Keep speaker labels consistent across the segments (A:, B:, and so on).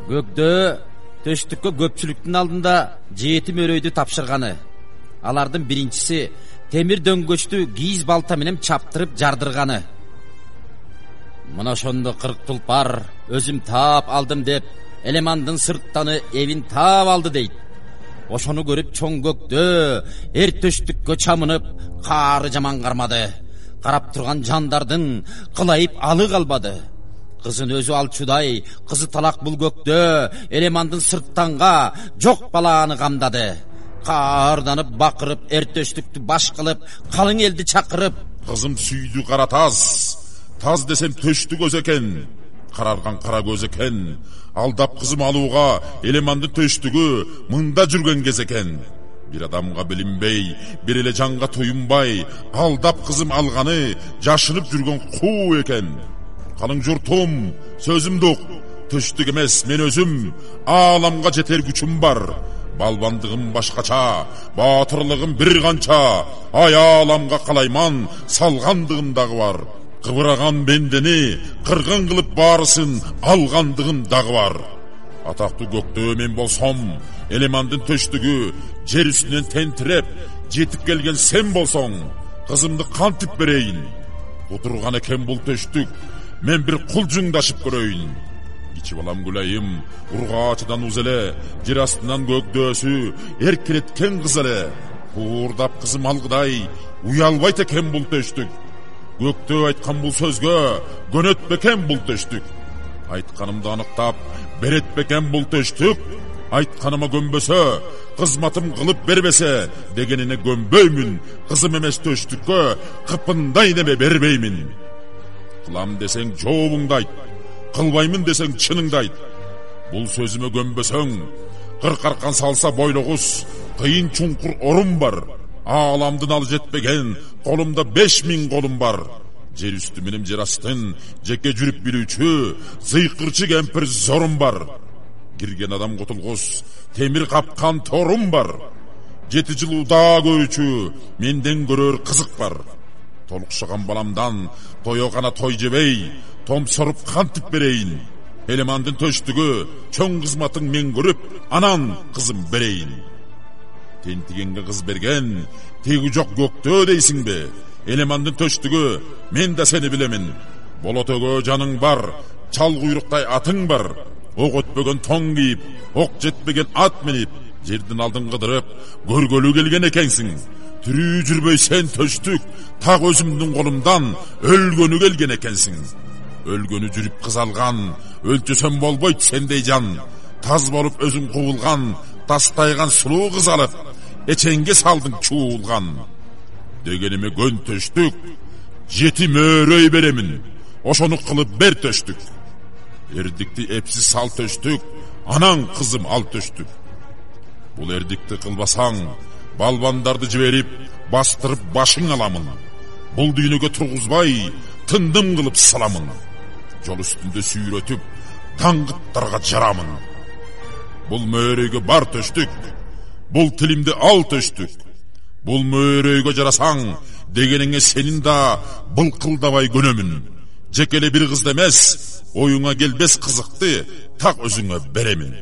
A: Көктө төштүккө көпчүлүктүн алдында 7 мөрөйдү тапшырганы. Алардын биринчиси темир дөңгөчтү кийиз балта менен чаптырып жардырганы. Мына ошондо 40 тулпар өзүм таап алдым деп, Элемандын сырттаны эвин таап алды дейт. Ошону көрүп чоң көктө эр төштүккө чамынып, каары жаман кармады. Карап турган жандардын кылайып алы калбады. Кызын өзү алчудай, кызы талак бул көктө Элемандын сырттанга жок балааны камдады. Каарданып бакырып, эр төштүктү баш кылып, калың элди чакырып,
B: кызым сүйдү кара таз десем төштүк өз экен, карарган кара көз экен. Алдап кызым алууга Элемандын төштүгү мында жүргөн кез экен. Бир адамга билинбей, бир эле жанга туюнбай, алдап кызым алганы жашынып жүргөн куу экен. Калың журтум, сөзүмдү ук, төштүк эмес мен өзүм, ааламга жетер күчүм бар. Балбандыгым башкача, баатырлыгым бир канча, аяламга калайман салгандыгым дагы бар. Кыбыраган бендени кыргын кылып баарысын алгандыгым дагы бар. Атактуу көктө мен болсом, Элемандын төштүгү жер үстүнөн тентиреп жетип келген сен болсоң, кызымды кантип берейин? Отурган экен бул төштүк, мен бир кулжуңдашып көрөйүн. Кичи балам Гүлайым ургаачыдан уз эле, жер астынан көктөөсү эркелеткен кыз эле. Уурдап кызым алгыдай уялбайт экен бул төштүк. Көктөө айткан бул сөзгө көнөт бекен бул төштүк. Айтканымды аныктап берет бекен бул төштүк. Айтканыма көнбөсө, кызматым кылып бербесе дегенине көнбөймүн. Кызым эмес төштүккө кыпындай неме бербеймин. Кылам десең жообуңду айт, кылбаймын десең чыныңды айт. Бул сөзүмө көнбөсөң, кыркаркан салса бойлогуз кыйын чуңкур орун бар. Ааламдын алы жетпеген колумда 5000 колум бар. Жер үстү менен жер астын жеке жүрүп билүүчү зыйкырчы кемпир зорум бар. Кирген адам кутулгус темир капкан торум бар. 7 жыл удаа көрүүчү менден көрөр кызык бар. Толукшаган баламдан тойо гана той жебей, томсоруп кантип берейин? Элемандын төштүгү чоң кызматың мен көрүп, анан кызым берейин. Тентигенге кыз берген теги жок көктөө дейсиңби? Элемандын төштүгү мен да сени билемин. Болотөгө жаның бар, чал куйруктай атың бар. Ок өтпөгөн тоң кийип, ок жетпеген ат минип, жердин алдын кыдырып көргөлү келген экенсиң. Түрүү жүрбөй сен төштүк, так өзүмдүн колумдан өлгөнү келген экенсиң. Өлгөнү жүрүп кыз алган, өлчөсөм болбойт сендей жан. Таз болуп өзүң кубулган, тастайган сулуу кыз алып, эчеңге салдың чуулган. Дегениме көн төштүк, 7 мөрөй беремин. Ошону кылып бер төштүк. Эрдикти эпсиз сал төштүк, анан кызым ал төштүк. Бул эрдикти кылбасаң, балбандарды жиберип, бастырып башың аламын. Бул дүйнөгө тургузбай, тындым кылып саламын. Жол үстүндө сүйрөтүп, таңгыттарга жарамын. Бул мөрөйгө бар төштүк, бул тилимди ал төштүк. Бул мөрөйгө жарасаң, дегениңе сенин да былкылдабай көнөмүн. Жекеле бир кызды эмес, оюңа келбес кызыкты так өзүңө беремин.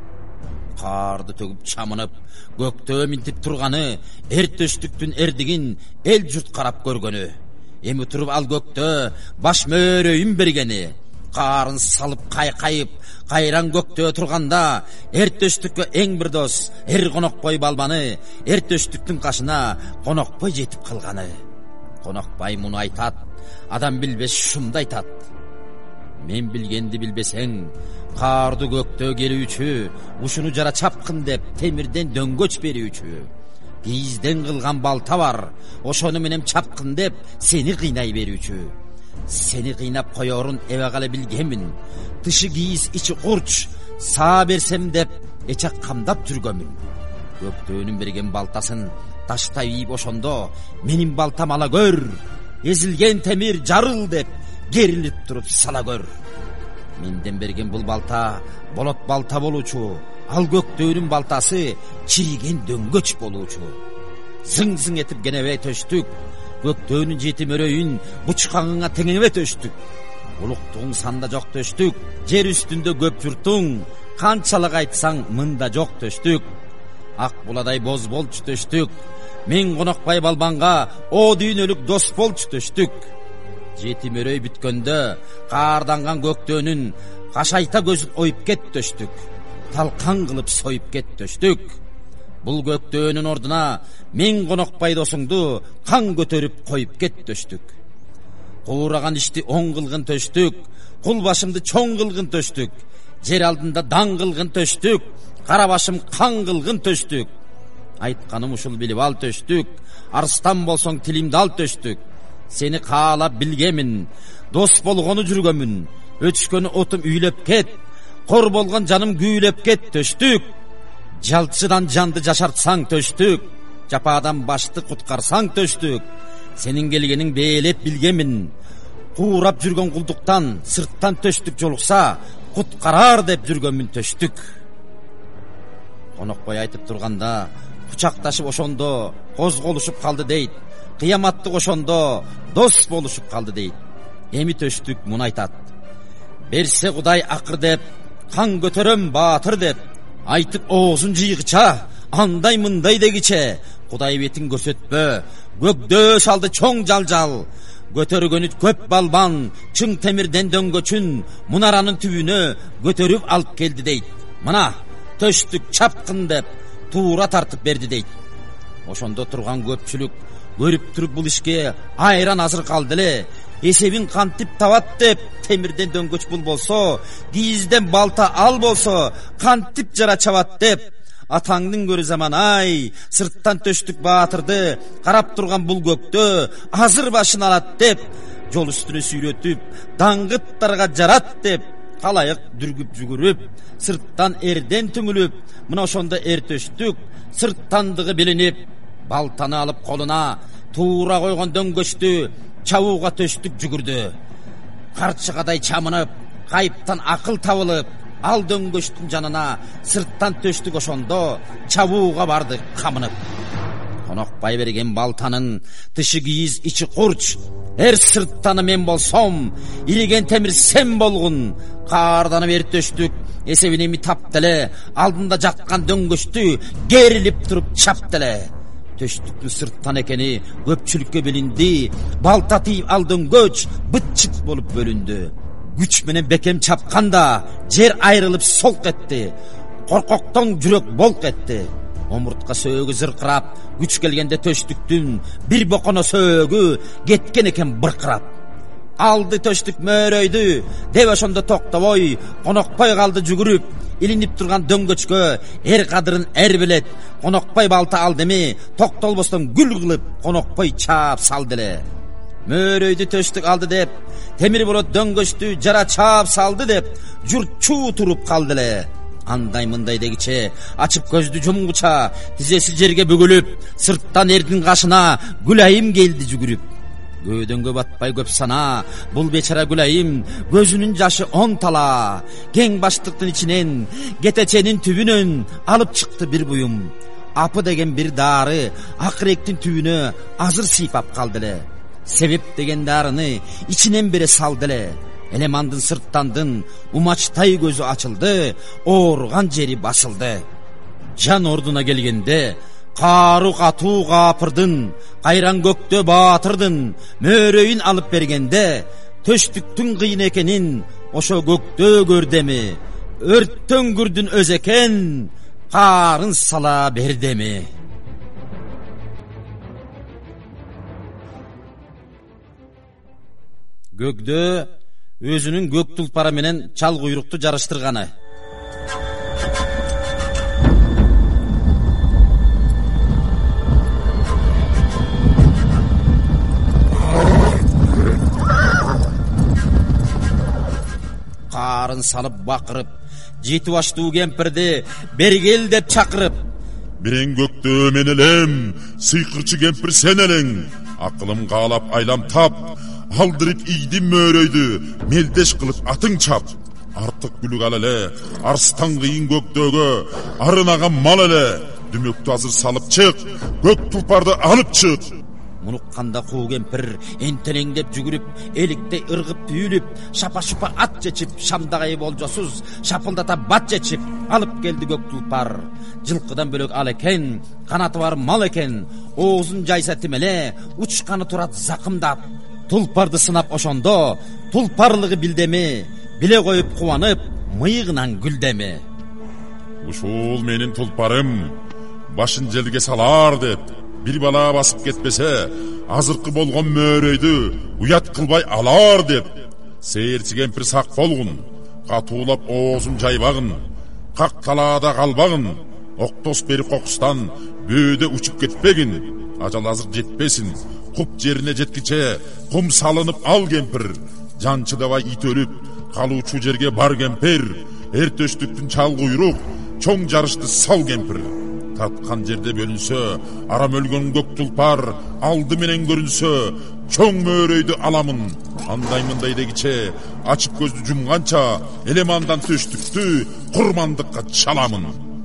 A: Карды төгүп чамынып, көктөө минтип турганы, эр төштүктүн эрдигин эл журт карап көргөнү. Эми туруп ал көктөө баш мөрөйүн бергени. Карын салып кайкайып, кайран көктөө турганда, эр төштүккө эң бир дос, эр конокбой балбаны, эр төштүктүн кашына конокбой жетип калганы. Конокбай муну айтат, адам билбес шумду айтат. Мен билгенди билбесең, карды көктөө келүүчү, ушуну жара чапкын деп темирден дөңгөч берүүчү. Кийизден кылган балта бар, ошону менен чапкын деп сени кыйнай берүүчү. Сени кыйнап коёрун эбегale билгенмин. Тышы кийиз, ичи курч, саа берсем деп эчек камдап жүргөмүн. Көктөөнүн берген балтасын таштай ийип ошондо, менин балтам ала көр. Эзилген темир жарыл деп керилип туруп сала көр. Менден берген бул балта болот балта болуучу, ал көктөөнүн балтасы чириген дөңгөч болуучу. Зың-зың этип кенебей төштүк, көктөөнүн 7 мөрөйүн бучкаңыңа теңебе төштүк. Улуктугуң санда жок төштүк, жер үстүндө көп журтуң, канчалык айтсаң мында жок төштүк. Ак буладай боз болчу төштүк, мен Конокбай балбанга о дүйнөлүк дос болчу төштүк. Жетим өрөй бүткөндө каарданган көктөөнүн кашайта көзүн оюп кет төштүк, талкан кылып союп кет төштүк. Бул көктөөнүн ордуна мен Конокбай досуңду кан көтөрүп коюп кет төштүк. Куураган ишти оң кылгын төштүк, кул башымды чоң кылгын төштүк, жер алдында даң кылгын төштүк, кара башым кан кылгын төштүк. Айтканым ушул билип ал төштүк, арстан болсоң тилимди ал төштүк. Сени каалап билгемин, дос болгону жүргөмүн, өчкөнү отум үйлөп кет, кор болгон жаным күүлөп кет төштүк. Жалчыдан жанды жашартсаң төштүк, жападан башты куткарсаң төштүк. Сенин келгениң бээлеп билгемин, куурап жүргөн кулдуктан сырттан төштүк жолукса, куткарар деп жүргөмүн төштүк. Конокбай айтып турганда, кучакташып ошондо козголушуп калды дейт. Кыяматты ошондо дос болушуп калды дейт. Эми төштүк муну айтат: берсе Кудай акыр деп, кан көтөрөм баатыр деп, айтып оозун жыйгыча, андай мындай дегиче, Кудай бетин көрсөтпө, көкдөө салды чоң жалжал. Көтөргөнү көп балбан, чың темирден дөңгөчүн мунаранын түбүнө көтөрүп алып келди дейт. Мына төштүк чапкын деп туура тартып берди дейт. Ошондо турган көпчүлүк көрүп туруп бул ишке айран азыр калды эле. Эсебин кантип табат деп, темирден дөңгөч бул болсо, кийизден балта ал болсо, кантип жара чабат деп, атаңдын көрү заман ай, сырттан төштүк баатырды карап турган бул көктө азыр башын алат деп, жол үстүнө сүйрөтүп, даңгыттарга жарат деп, калайык дүргүп жүгүрүп, сырттан эрден түңүлүп, мына ошондо эр төштүк сырттандыгы билинип, балтаны алып колуна, туура койгон дөңгөчтү чабууга төштүк жүгүрдү. Карчыгадай чамынып, кайыптан акыл табылып, ал дөңгөчтүн жанына сырттан төштүк ошондо чабууга барды камынып. Конокбай берген балтанын тышы кийиз ичи курч, эр сырттаны мен болсом, ириген темир сен болгун. Каарданып эр төштүк эсебин эми тапты эле, алдында жаккан дөңгөчтү керилип туруп чапты эле. Төштүктүн сырттан экени көпчүлүккө билинди, балта тийип ал дөңгөч быт-чыт болуп бөлүндү. Күч менен бекем чапканда жер айрылып солк этти, коркоктон жүрөк болк этти. Омуртка сөөгү зыркырап, күч келгенде төштүктүн бир боконо сөөгү кеткен экен быркырап. Алды төштүк мөөрөйдү, деп ошондо токтобой, Конокбай калды жүгүрүп. Илинип турган дөңгөчкө эр кадырын эр билет. Конокбай балта алды эми, токтолбостон гүл кылып, Конокбай чаап салды эле. Мөөрөйдү төштүк алды деп, темир болот дөңгөчтү жара чаап салды деп, журт чуу туруп калды эле. Андай мындай дегиче, ачып көздү жумгуча, тизеси жерге бүгүлүп, сырттан эрдин кашына Гүлайым келди жүгүрүп. Көөдөнгө батпай көп сана, бул бечара Гүлайым көзүнүн жашы 10 тала. Кең баштыктын ичинен, кетеченин түбүнөн алып чыкты бир буюм. Апы деген бир дары акыректин түбүнө азыр сыйпап калды эле. Себеп деген дарыны ичинен бере салды эле. Элемандын сырттандын умачтай көзү ачылды, ооруган жери басылды. Жан ордуна келгенде кару катуу капырдын, кайран көктө баатырдын мөөрөйүн алып бергенде, төштүктүн кыйын экенин ошо көктө көрдеми, өрттөн күрдүн өз экен, карын сала бердеми. Көкдө өзүнүн көк тулпары менен чал куйрукту жарыштырганы. Карын салып бакырып, жети баштуу кемпирди бергел деп чакырып,
B: мен көктөө мен элем, сыйкырчы кемпир сен элең, акылым каалап айлам тап, алдырып ийдим мөөрөйдү, мелдеш кылып атың чап. Артык күлүк ал эле, арстан кыйын көктөөгө, арынаган мал эле, дүмөктү азыр салып чык, көк тулпарды алып чык.
A: Мунукканда куу кемпир энтелеңдеп жүгүрүп, эликтей ыргып түйүлүп, шапа-шупа ат жечип, шамдагай болжосуз шапылдата бат жечип алып келди көк тулпар. Жылкыдан бөлөк ал экен, канаты бар мал экен, оозун жайса тимеле, учканы турат закымдап. Тулпарды сынап ошондо, тулпарлыгы билдеми, биле коюп кубанып, мыйыгынан гүлдеми.
B: Ушул менин тулпарым, башын желге салар деп, bir bala basıp ketpese, azırkı bolgon möröydü uyat kılbay alar dep. Seyirçi kempir sak bolgun, katuulap oozun jaybagın, kak talada kalbagın, oktos beri kokustan bööde uçup ketpegin. Ajal azık jetpesin, kup jerine jetkiçe kum salınıp al kempir. Jançı davay it ölüp, kaluuçu jerge bar kempir. Ertöştüktün çal kuyruk, çoң жарышты сал кемпір. Татқан жерде бөлінсө, арам өлгөн көк тулпар, алды менен көрінсө, чоң мөрөйді аламын. Андай мындай дегиче, açıp көзді жұмғанча, элемандан төштікті құрмандыққа чаламын.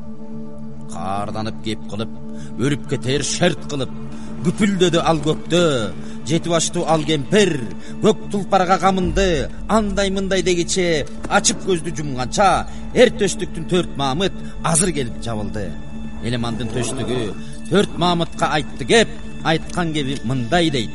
A: Қарданып кеп қылып, өріп кетер шерт қылып, күпілдеді ал көкті, жетіп ашту ал кемпір, көк тулпарға қамынды, андай мындай дегиче, açıp көзді жұмғанча, эр төштіктің төрт мамыт азыр келіп жабылды. Элемандын төштүгү төрт мамытка айтты кеп, айткан кеби мындай дейт.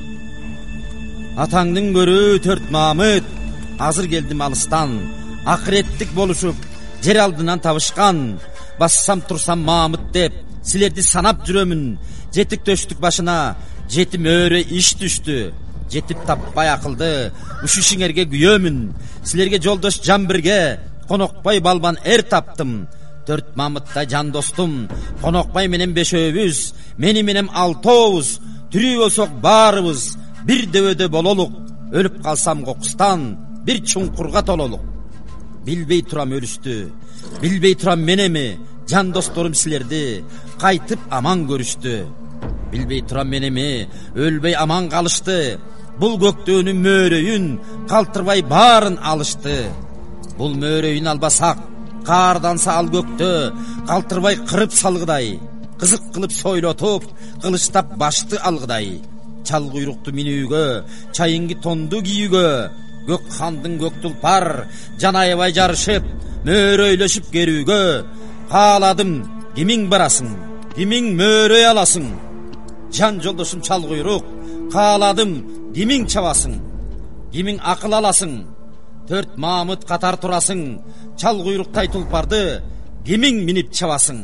A: Атаңдын көрү төрт мамыт, азыр келдим алыстан, акыреттик болушуп, жер алдынан табышкан, бассам турсам мамыт деп, силерди санап жүрөмүн, жетик төштүк башына, жети мөөрө иш түштү, жетип таппай акылды, ушу ишиңерге күйөмүн, силерге жолдош жан бирге, конокпай балбан эр таптым. Төрт мамыттай жан достум, конокпай менен бешөөбүз, мени менен алтообуз, тирүү болсок баарыбыз, бир дөбөдө бололук, өлүп калсам кокустан, бир чуңкурга тололук. Билбей турам өлүштү, билбей турам менеми, жан досторум силерди кайтып аман көрүштү. Билбей турам менеми, өлбөй аман калышты, бул көктөөнүн мөөрөйүн калтырбай баарын алышты. Бул мөөрөйүн албасак, карданса ал көктө, калтырбай кырып салгыдай, кызык кылып сойлотуп, кылычтап башты алгыдай. Чал куйрукту минүүгө, чайыңги тонду кийүүгө, көк хандын көк тулпар, жан аябай жарышып, мөөрөйлөшүп керүүгө, кааладым кимиң барасың, кимиң мөөрөй аласың. Жан жолдошум чал куйрук, кааладым кимиң чабасың, кимиң акыл аласың. Төрт мамыт катар турасың, чал куйруктай тулпарды кимиң минип чабасың.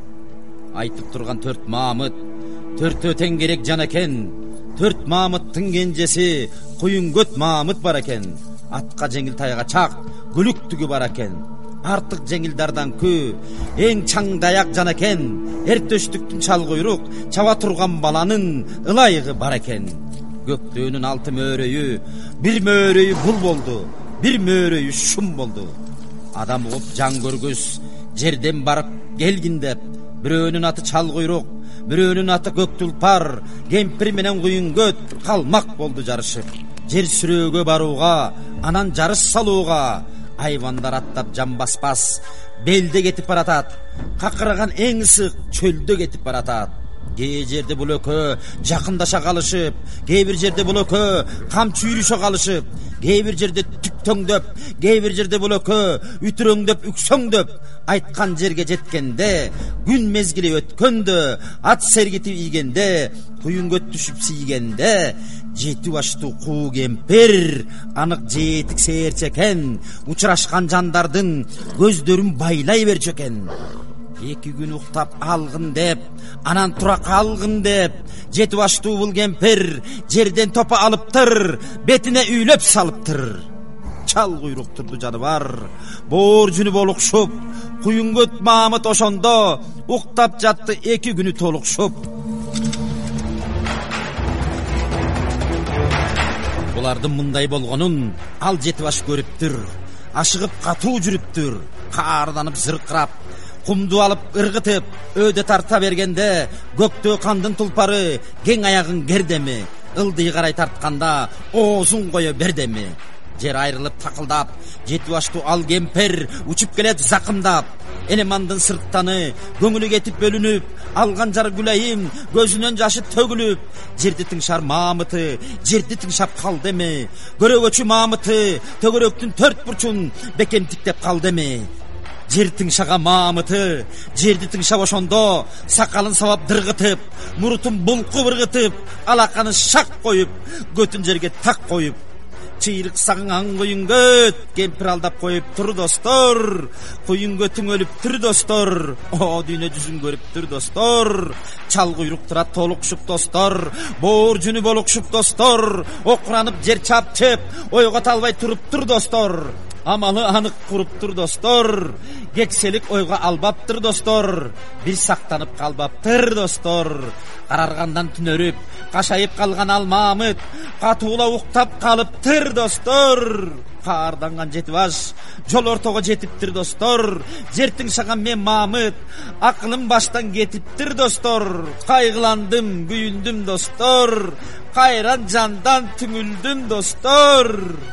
A: Айтып турган төрт мамыт, төртөө тең керек жан экен. Төрт мамыттын кенжеси куюңгөт мамыт бар экен. Атка жеңил тайга чак, күлүктүгү бар экен. Артык жеңил дардан күү, эң чаң даяк жан экен. Эртөштүктүн чал куйрук, чаба турган баланын ылайыгы бар экен. Көктөөнүн алты мөөрөйү, бир мөөрөйү бул болду, бир мөөрөйү шум болду. Адам угуп жан көргүс, жерден барып келгин деп, бирөөнүн аты чал куйрук, бирөөнүн аты көк тулпар, кемпир менен куюңгөт калмак болду жарышып. Жер сүрөөгө барууга, анан жарыш салууга, айвандар аттап жан баспас, белде кетип баратат, какыраган эң ысык чөлдө кетип баратат. Кээ жерде бул экөө жакындаша калышып, кээ бир жерде бул экөө камчы үйрүшө калышып, кээ бир жерде түктөңдөп, кээ бир жерде бул экөө үтүрөңдөп, үксөңдөп, айткан жерге жеткенде, күн мезгили өткөндө, ат сергитип ийгенде, куюңгөт түшүп тийгенде, жети баштуу куу кемпир, анык жетик сээрчи экен, учурашкан жандардын көздөрүн байлай берчү экен. Эки күн уктап алгын деп, анан тура калгын деп, жети баштуу бул кемпир жерден топа алыптыр, бетине үйлөп салыптыр. Чал куйруктурду жаныбар, боор жүнү болукшуп, куюңгөт мамыт ошондо уктап жатты эки күнү толукшуп. Булардын мындай болгонун ал жети баш көрүптүр, ашыгып катуу жүрүптүр, каарданып зыркырап, кумду алып ыргытып, өдө тарта бергенде, көктөө кандын тулпары кең аягын кердеми, ылдый карай тартканда оозун кое бердеми. Жер айрылып такылдап, жети баштуу ал кемпир учуп келет закымдап, Elemandın sırttаны көңілі кетіп бөлініп, алған жар Гүлайым көзінен жашы төгіліп, жерді тыңшар мамыты, жерді тыңшап қалды ме? Көрөгөчү мамыты, төгөрөктүн төрт бурчун бекемтиктеп қалды ме? Жер тыңшаға мамыты, жерді тыңшап ошондо, сақалын сабап дырғытып, мұрутын бұлқы бұрғытып, алақаны шақ қойып, көтін жерге тақ қойып, чыйрык саңан куюн көт кемпир алдап коюп тур достор, куюн көтүң өлүп тур достор, о дүйнө жүзүн көрүп тур достор, чал куйрук турат толукшуп достор, боор жүнү болукшуп достор, окуранып жер чапчып, ойго талбай туруп тур достор, амалы анық куруп тур достор, кекселик ойго албаптыр достор, бир сактанып калбаптыр достор, караргандан түнөрүп, кашайып калган алмамыт, катуула уктап калыптыр достор, каарданган жети баш, жол ортого жетиптир достор, жер тыңшаган мен мамыт, акылым баштан кетиптир достор, кайгыландым, күйүндүм достор, кайран жандан түңүлдүм достор.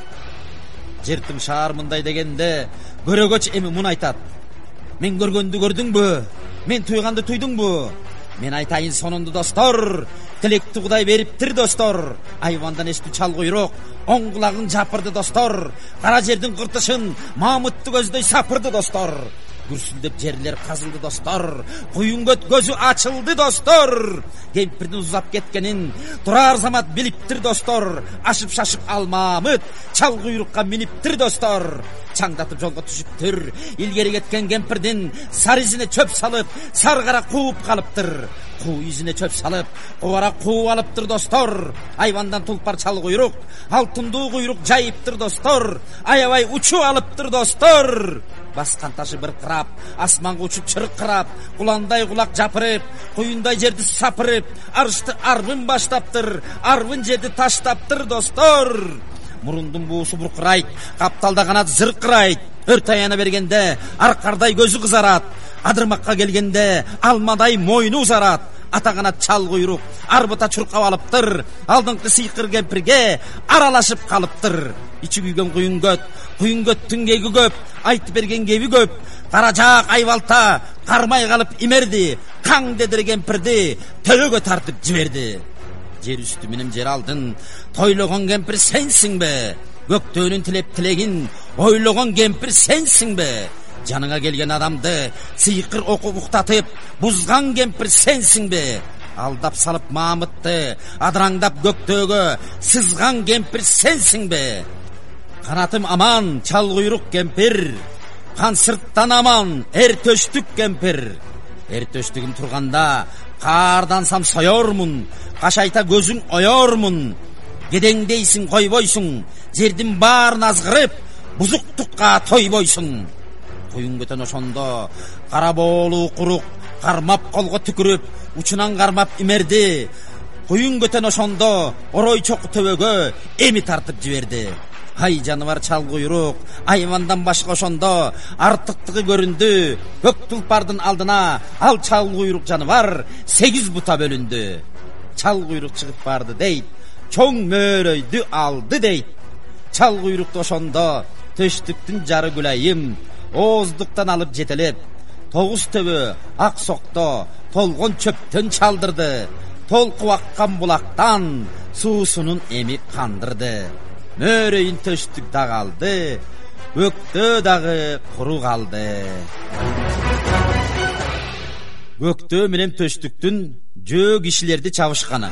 A: Жер тыңшаар мындай дегенде, көрөгөч эми муну айтат: мен көргөндү көрдүңбү? Мен туйганды туйдуңбу? Мен айтайын сонунду достор, тилекти Кудай бериптир достор. Айвандан эстүү чал куйрук оң кулагын жапырды достор, кара жердин кыртышын мамытты көздөй сапырды достор. Күрсүлдөп жерлер казылды достор, куюн көт көзү ачылды достор. Кемпирдин узап кеткенин турар замат билиптир достор. Ашып шашып алмамыт чал куйрукка миниптир достор. Чаңдатып жолго түшүптүр, илгери кеткен кемпирдин сар изине чөп салып, саргара кууп калыптыр. Куу изине чөп салып, кубара кууп алыптыр достор. Айвандан тулпар чал куйрук, алтындуу куйрук жайыптыр достор. Аябай учуп алыптыр достор. Баскан ташы быркырап, асманга учуп чыркырап, куландай кулак жапырып, куюндай жерди сапырып, арышты арбын баштаптыр, арбын жерди таштаптыр достор. Мурундун буусу буркурайт, капталда канат зыркырайт, өрт аяна бергенде аркардай көзү кызарат, адырмакка келгенде алмадай мойну узарат. Ата канат чал куйрук арбыта чуркап алыптыр, алдыңкы сыйкыр кемпирге аралашып калыптыр. Ичи күйгөн куюн көттүн кеги көп, айтып берген кеби көп, кара жаак айбалта кармай калып имерди, каң дедирген кемпирди төбөгө тартып жиберди. Жер үстү менен жер алдын тойлогон кемпир сенсиң бе? Көктөөнүн тилеп тилегин ойлогон кемпир сенсиң бе? Жаныңа келген адамды сыйкыр окуп уктатып бузган кемпир сенсиң бе? Алдап салып мамытты адыраңдап көктөөгө сызган кемпир сенсиң бе? Канатым аман чал куйрук кемпир, кан сырттан аман эр төштүк кемпир. Эр төштүгүм турганда каардансам соёрмун, кашайта көзүң оёрмун. Кедеңдейсиң койбойсуң, жердин баарын азгырып, бузуктукка тойбойсуң. Куюн көтөн ошондо кара боолуу курук кармап колго түкүрүп, учунан кармап имерди. Куюн көтөн ошондо орой чоку төбөгө эми тартып жиберди. Ай жаныбар чал куйрук, айвандан башка ошондо артыктыгы көрүндү. Көк тулпардын алдына ал чал куйрук жаныбар 8 бута бөлүндү. Чал куйрук чыгып барды дейт, чоң мөөрөйдү алды дейт. Чал куйрукту ошондо төштүктүн жары Гүлайым ооздуктан алып жетелеп, 9 төбө ак сокто толгон чөптөн чалдырды. Толкуп аккан булактан суусунун эми кандырды. Мөөрөйүн төштүк дагы алды, өктөө дагы куру калды. Өктөө менен төштүктүн жөө кишилерди чабышканы.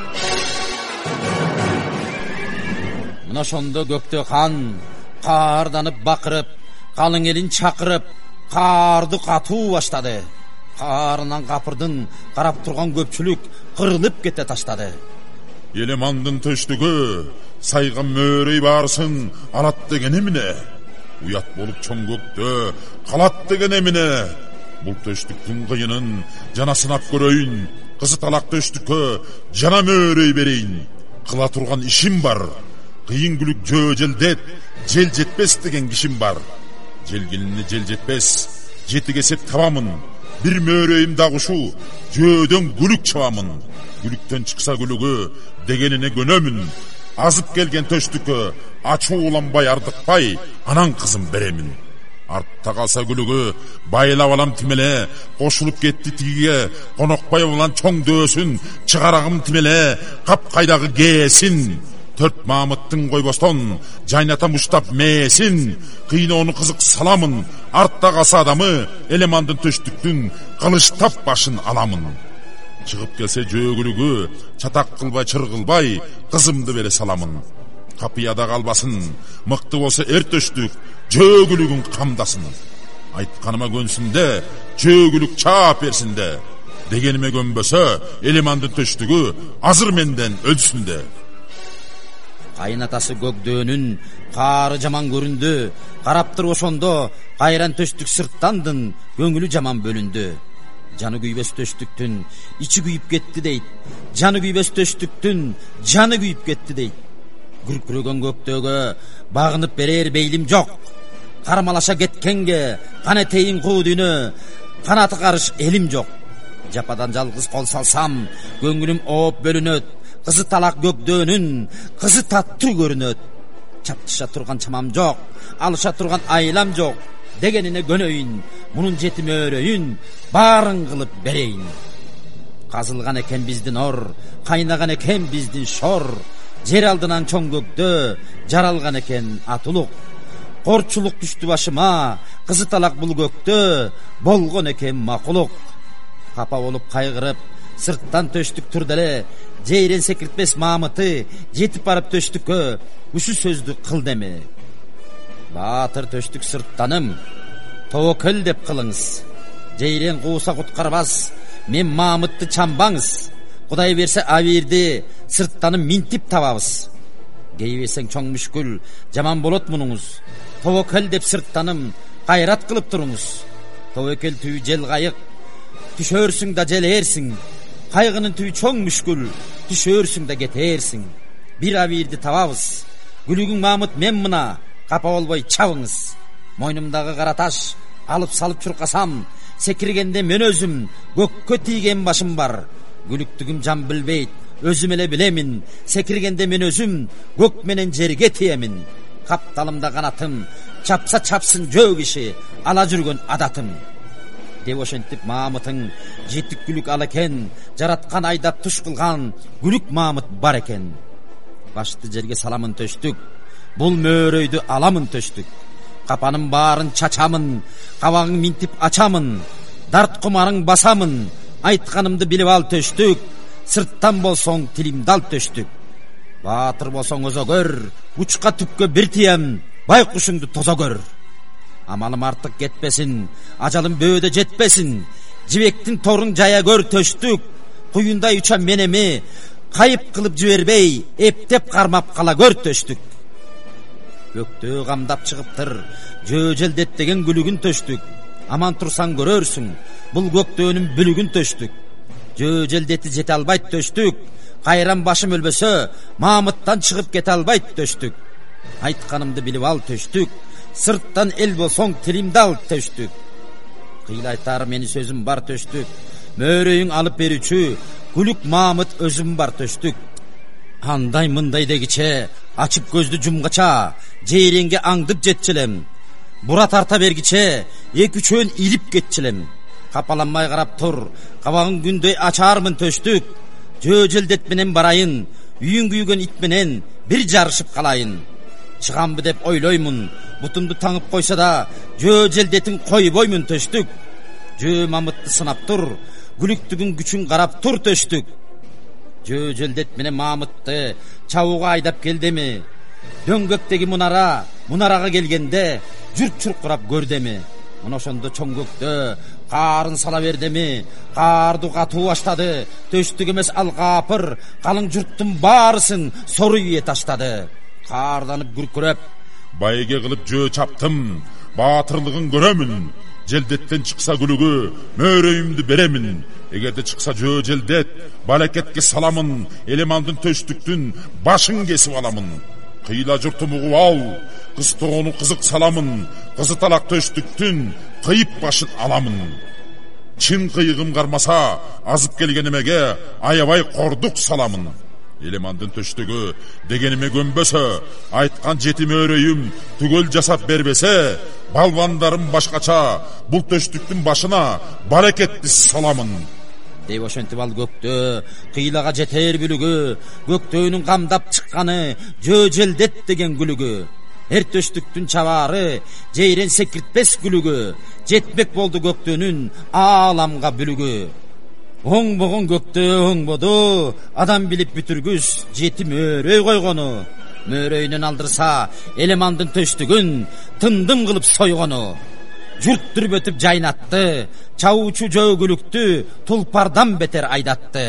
A: Мына ошондо көктөө хан каарданып бакырып, калың элин чакырып, каарды катуу баштады. Каарынан капырдын карап турган көпчүлүк кырылып кете таштады.
B: Елемандын төштүгү сайган мөөрөй баарысын алат деген эмне? Уят болуп чоң көктө калат деген эмне? Бул төштүктүн кыйынын жана сынап көрөйүн, кызы талак төштүккө жана мөөрөй берейин. Кыла турган ишим бар, кыйын күлүк жөө желдет, жел жетпес деген кишим бар. Желгилини жел жетпес, жети кесеп табамын, бир мөөрөйүм дагушу, жөөдөн күлүк чабамын. Күлүктөн чыкса күлүгү дегенине көнөмүн. Азып келген төштүккө ачууланбай ардыкпай анан кызым беремин. Артта қалса күлігі байлап алам тимеле, қошылып кетті тигіге, қонақбай болан чоң дөсін, шығарағым тимеле, қап қайдағы гесін. Төрт мамыттың қойбостон, жайната мұштап месін, қиын оны қызық саламын, артта қалса адамы, элемандын төштіктің қылыштап башын аламын. Шығып келсе жөгілігі, чатақ қылбай, чырғылбай, қызымды бере саламын. Қапияда қалбасын, мықты болса төштік, жөгілігін қамдасын. Айтқаныма көнсінде, жөгілік чап берсінде. Дегеніме көнбөсө, элемандын төштігі азыр менден өлсінде.
A: Кайнатасы көкдөөнүн каары жаман көрүндү. Караптыр ошондо кайран төштүк сырттандын, көңүлү жаман бөлүндү. Жаны күйбөс төштүктүн ичи күйүп кетти дейт. Жаны күйбөс төштүктүн жаны күйүп кетти дейт. Күркүрөгөн көктөөгө багынып берер бейлим жок. Кармалаша кеткенге канетейин куудүнө канаты карыш элим жок. Жападан жалгыз кол салсам көңүлүм ооп бөлүнөт. Кызы талак көкдөөнүн кызы таттуу көрүнөт. Чаптыша турган чамам жок, алыша турган айлам жок. Дегенине көнөйүн, мунун жетим өрөйүн баарын кылып берейин. Казылган экен биздин ор, кайнаган экен биздин шор. Жер алдынан чоң көктө жаралган экен атулук. Корчулук түштү башыма, кызы талак бул көктө болгон экен макулук. Капа болуп кайгырып, сырттан төштүк турделе, жейрен секиртпес мамыты жетип барып төштүккө ушу сөздү кыл деме. Баатыр төштүк сырттаным, тоокел деп кылыңыз. Жейрен кууса куткарбас, мен мамытты чамбаңыз. Кудай берсе абирди сырттаным минтип табабыз. Кейбесең чоң мүшкүл жаман болот мунуңуз. Тоокел деп сырттаным кайрат кылып туруңуз. Тоокел түйү жел кайык, түшөрсүң да желээрсиң. Кайгынын түйү чоң мүшкүл, түшөрсүң да кетээрсиң. Бир абирди табабыз. Күлүгүң мамыт мен мына, капа болбой чабыңыз. Мойнумдагы кара таш алып салып чуркасам, секиргенде мен өзүм көккө тийген башым бар. Күлүктүгүм жан билбейт, өзүм эле билемин. Секиргенде мен өзүм көк менен жерге тиемин. Капталымда канатым, чапса чапсын жөө киши, ала жүргөн адатым. Деп ошентип мамытың жетик күлүк ал экен, жараткан айдап туш кылган күлүк мамыт бар экен. Башты жерге саламын төштүк, бул мөөрөйдү аламын төштүк. Капанын баарын чачамын, кабагың минтип ачамын. Дарт кумарың басамын, айтканымды билип ал төштүк. Сырттан болсоң тилимди ал төштүк. Баатыр болсоң өзө көр, учка түпкө бир тием, байкушуңду тозо көр. Амалым артык кетпесин, ажалым бөөдө жетпесин. Жибектин торун жая көр төштүк. Куюндай уча менеми, кайып кылып жибербей, эптеп кармап кала көр төштүк. Көктөө камдап чыгыптыр, жөө желдеттеген күлүгүн төштүк. Аман турсаң көрөрсүң, бул көктөөнүн бүлүгүн төштүк. Жөө желдети жете албайт төштүк. Кайран башым өлбөсө, мамыттан чыгып кете албайт төштүк. Айтканымды билип ал төштүк. Сырттан эл болсоң тилимди ал төштүк. Кыйлайтар мени сөзүм бар төштүк. Мөөрөйүң алып берүүчү, күлүк мамыт өзүм бар төштүк. Андай мындай дегиче, ачып көздү жумгача, жейренге аңдып жетчелем. Бура тарта бергиче, эки-үчөөн илип кетчелем. Капаланмай карап тур, кабагың күндөй ачаармын төштүк. Жөө желдет менен барайын, үйүн күйгөн ит менен бир жарышып калайын. Чыгамбы деп ойлоймун, бутумду таңып койсо да, жөө желдетин койбоймун төштүк. Жөө мамытты сынап тур, күлүктүгүн күчүн карап тур төштүк. Жөө желдет менен мамытты чабууга айдап келдеми? Дөңгөктеги мунарага келгенде журт чуркурап көрдеми? Мына ошондо чоң көктө каарын сала бердеми? Каарды катуу баштады, төштүк эмес ал капыр, калың журттун баарысын соруй таштады. Каарданып күркүрөп,
B: байге кылып жөө чаптым, баатырлыгын көрөмүн. Желдеттен чыкса күлүгү, мөөрөйүмдү беремин. Эгерде чыкса жөө желдет, балекетке саламын, элемандын төштүктүн башын кесип аламын. Кыйла журтум угуп ал, кыз тоону кызык саламын, кызы талак төштүктүн кыйып башын аламын. Чын кыйыгым кармаса, азып келгенемеге аябай кордук саламын. Элемандын төштүгү дегениме көнбөсө, айткан жетим өрөйүм түгөл жасап бербесе, балбандарым башкача бул төштүктүн башына баракетти саламын
A: деп ошентип ал көктөө кыйлага жетер бүлүгү, көктөөнүн камдап чыкканы жөөжелдет деген күлүгү, эр төштүктүн чабаары жейрен секиртпес күлүгү, жетмек болду көктөөнүн ааламга бүлүгү. Оңбогон көктөө оңбоду, адам билип бүтүргүс жети мөөрөй койгону, мөөрөйүнөн алдырса элемандын төштүгүн тындым кылып сойгону. Журт дүрбөтүп жайнатты, чабуучу жөөгүлүктү тулпардан бетер айдатты.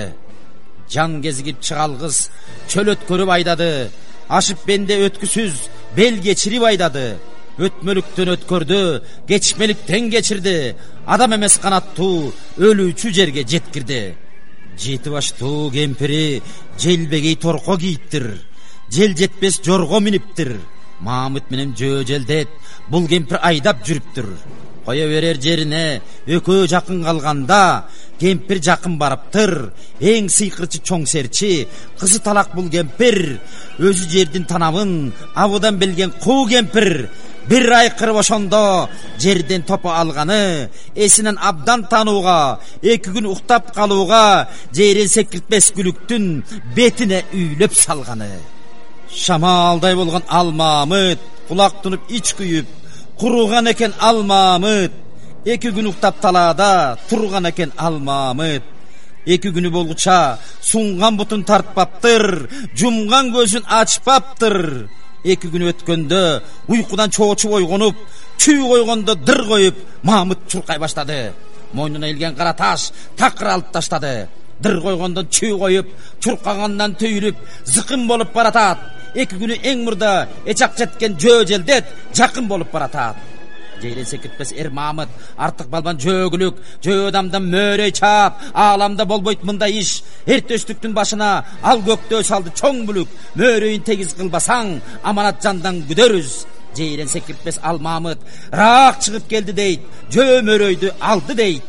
A: Жан кезигип чыгалгыз чөл өткөрүп айдады, ашып бенде өткүсүз бел кечирип айдады. Өтмөлүктөн өткөрдү, кечмеликтен кечирди, адам эмес канаттуу өлүүчү жерге жеткирди. Жети баштуу кемпири желбегей торко кийиптир, жел жетпес жорго миниптир. Мамыт менен жөөжелдет бул кемпир айдап жүрүптүр. Кое берер жерине экөө жакын калганда кемпир жакын барыптыр. Эң сыйкырчы чоң серчи кызы талак бул кемпир, өзү жердин танабын абыдан билген куу кемпир. Бир айкырып ошондо жерден топо алганы, эсинен абдан танууга, 2 күн уктап калууга жейрен секиртпес күлүктүн бетине үйлөп салганы. Шамалдай болгон алмамыт кулак тунуп ич күйүп куруган экен алмамыт. 2 күн уктап талаада турган экен алмамыт. 2 күнү болгуча сунган бутун тартпаптыр, жумган көзүн ачпаптыр. 2 күн өткөндө уйкудан чоочуп ойгонуп, чүй койгондо дыр коюп Мамыт чуркай баштады. Мойнуна илген кара таш такыр алып таштады. Дыр койгондон чүй коюп, чуркагандан түйүлүп зыкын болуп баратат. 2 күнү эң мурда эчак жеткен жөөжелдет жакын болуп баратат. Жейрен секиртпес эр Мамыт артык балбан жөөгүлүк, жөө адамдан мөөрөй чаап, ааламда болбойт мындай иш. Эр төштүктүн башына ал көктөө салды чоң бүлүк, мөөрөйүн тегиз кылбасаң аманат жандан күдөрүз. Жейрен секиртпес ал Мамыт раак чыгып келди дейт, жөө мөөрөйдү алды дейт.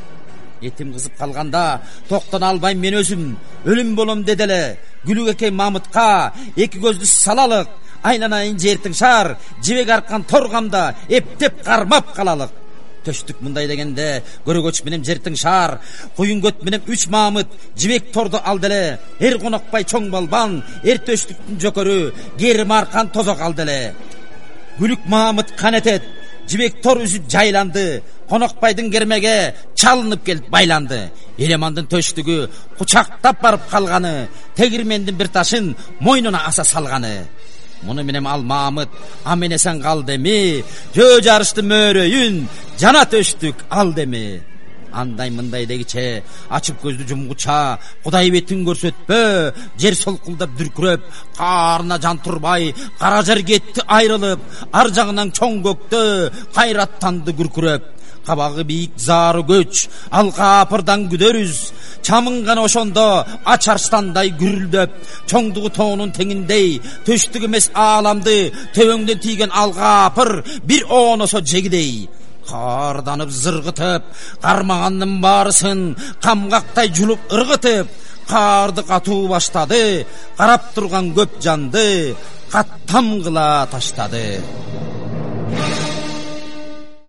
A: Этим кызып калганда токтон албайм мен өзүм, өлүм болом деделе. Күлүк экен Мамытка 2 көздү салалык, айланайын жертиң шаар, жибек аркан торгамда эптеп кармап калалык. Төштүк мындай дегенде көрөгөч менен жертиң шаар, куюн көт менен 3 Мамыт жибек торду алделе. Эр конокпай чоң балбан, эр төштүктүн жөкөрү керим аркан тозок алделе. Күлүк Мамыт канетет, жибек тор үзүп жайланды, конокпайдын кермеге чалынып келип байланды. Элемандын төштүгү кучактап барып калганы, тегирмендин бир ташын мойнуна аса салганы. Муну менен ал Мамыт аменесен калды эми, жөө жарышты мөөрөйүн жана төштүк алды эми. Андай мындай дегиче ачып көздү жумгуча Кудай бетин көрсөтпө, жер солкулдап дүркүрөп, каарына жан турбай кара жер кетти айрылып, ар жагынан чоң көктө кайраттанды күркүрөп. Кабагы бийик зары көч, ал капырдан күдөрүз, чамынган ошондо ачарстандай гүрүлдөп, чоңдугу тоонун теңиндей, төштүк эмес ааламды төбөңдөн тийген ал капыр бир ооносо жегидей. Карданып зыргытып, кармагандын баарысын камгактай жулуп ыргытып, карды катуу баштады, карап турган көп жанды каттам кыла таштады.